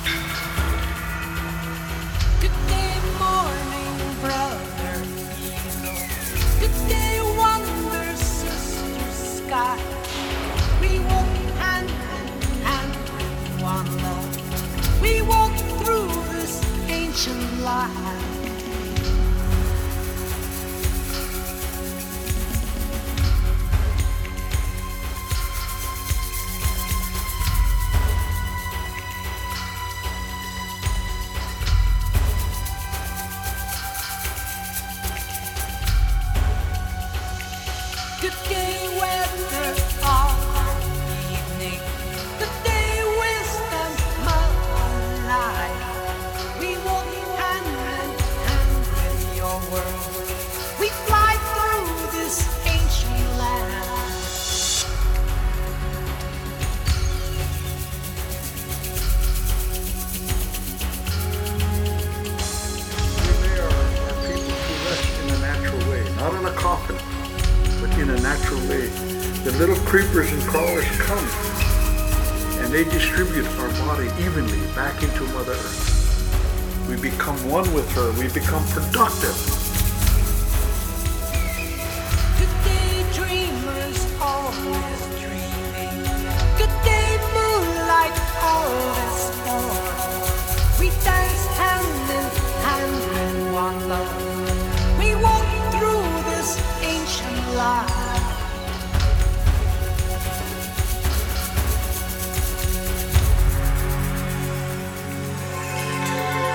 Good day, morning, brother eagle. Good day, wonder, sister sky. We walk hand in hand with one love. We walk through this ancient life. Good day, weather of evening. Good day, wisdom of life. We walk hand in hand with your world. We fly through this ancient land. We are people who rest in a natural way, not in a coffin, but in a natural way. The little creepers and crawlers come and they distribute our body evenly back into Mother Earth. We become one with her. We become productive. Good day, dreamers, always dreaming. Good day, moonlight, always falling.